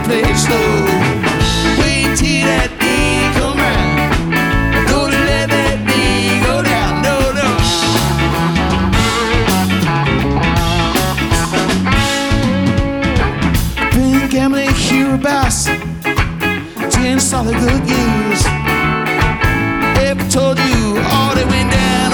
play it slow. Wait till that day come round. Don't let that day go down. No, no. Been gambling hereabouts 10 solid good years. Ever told you all that went down?